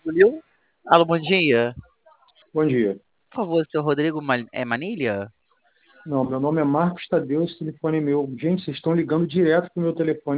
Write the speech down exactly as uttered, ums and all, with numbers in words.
Sumiu? Alô, bom dia. Bom dia. Por favor, seu Rodrigo Ma- é Manilha? Não, meu nome é Marcos Tadeu, esse telefone é meu. Gente, vocês estão ligando direto pro meu telefone.